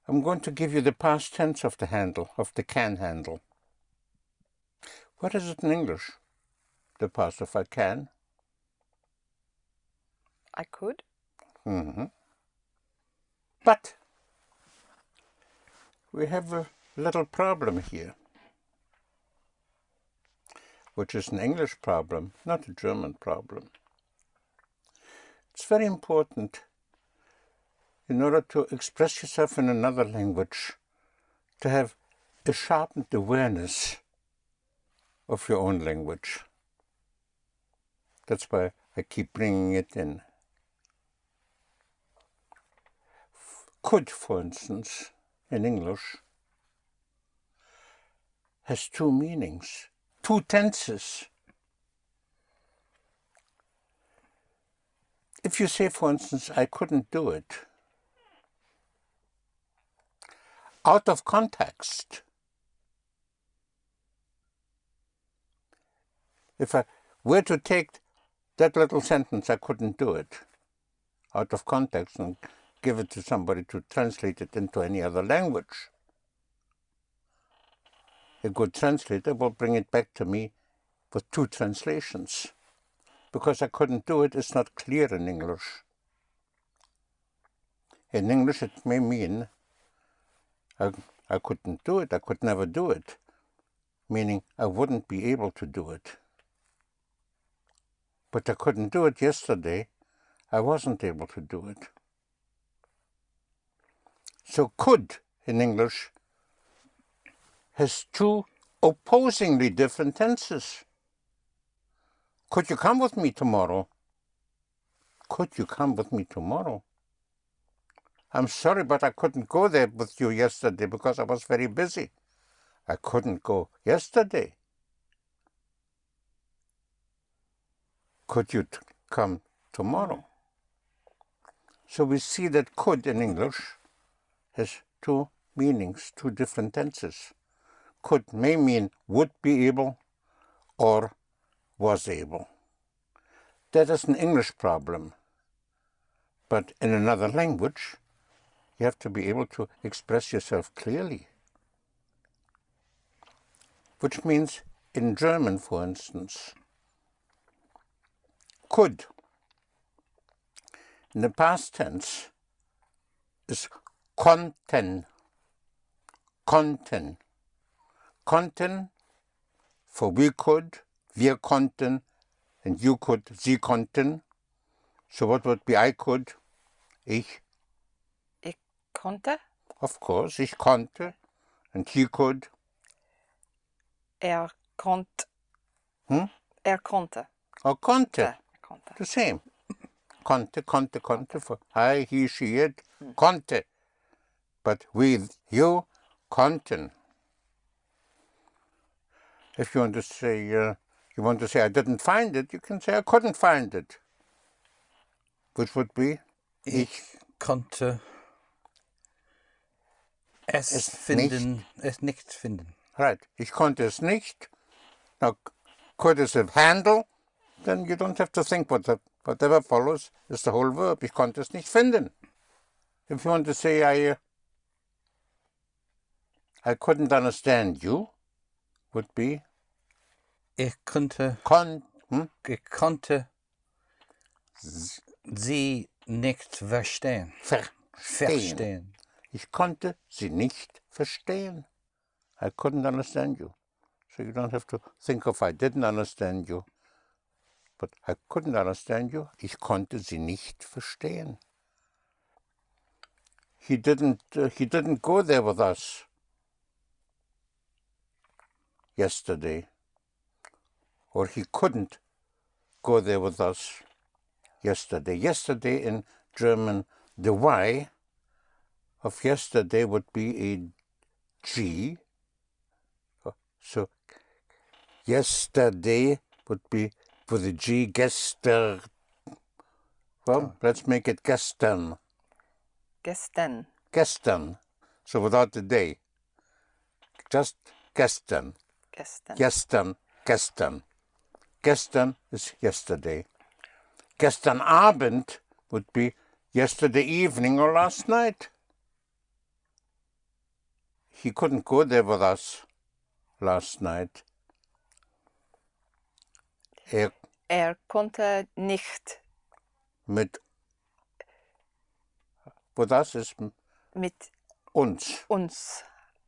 I'm going to give you the past tense of the handle, of the can handle. What is it in English? The past of I can? I could. Mm-hmm. But we have a little problem here, which is an English problem, not a German problem. It's very important, in order to express yourself in another language, to have a sharpened awareness of your own language. That's why I keep bringing it in. Could, for instance, in English, has two meanings, two tenses. If you say, for instance, I couldn't do it, out of context, if I were to take that little sentence, I couldn't do it, out of context and give it to somebody to translate it into any other language, a good translator will bring it back to me with two translations. Because I couldn't do it, it's not clear in English. In English, it may mean I couldn't do it, I could never do it, meaning I wouldn't be able to do it. But I couldn't do it yesterday, I wasn't able to do it. So could, in English, has two opposingly different tenses. Could you come with me tomorrow? Could you come with me tomorrow? I'm sorry, but I couldn't go there with you yesterday because I was very busy. I couldn't go yesterday. Could you come tomorrow? So we see that could in English has two meanings, two different tenses. Could may mean would be able or was able. That is an English problem. But in another language, you have to be able to express yourself clearly. Which means in German, for instance, could in the past tense is konnten. Konnten. Konnten for we could, wir konnten, and you could, Sie konnten. So what would be I could? Ich. Ich konnte. Of course, ich konnte. And he could. Konnte. Konnte. Er konnte. The same. Konnte for I, he, she, it. Konnte. But with you, konnten. If you want to say I didn't find it, you can say I couldn't find it. Which would be Ich konnte es finden, es nicht finden. Right. Ich konnte es nicht. Now, could is a handle, then you don't have to think whatever follows is the whole verb. Ich konnte es nicht finden. If you want to say I couldn't understand you, would be Ich konnte sie nicht verstehen. Verstehen. Ich konnte sie nicht verstehen. I couldn't understand you. So you don't have to think of I didn't understand you. But I couldn't understand you. Ich konnte sie nicht verstehen. He didn't go there with us yesterday. Or he couldn't go there with us yesterday. Yesterday in German, the Y of yesterday would be a G. So yesterday would be with a G, gestern. Well, let's make it gestern. Gestern. Gestern. So without the day. Just gestern. Gestern. Gestern. Gestern. Gestern is yesterday. Gestern Abend would be yesterday evening or last night. he couldn't go there with us last night. Er konnte nicht Mit with us ist mit uns. uns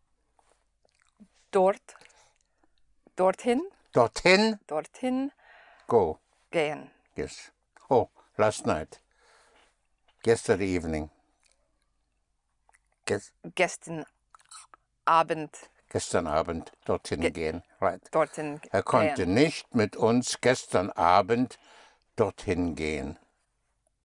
dorthin Dorthin go. gehen. Yes. Oh, last night. Yesterday evening. Gestern Abend Gestern Abend dorthin gehen. Right. dorthin Er konnte gehen. nicht mit uns gestern Abend dorthin gehen.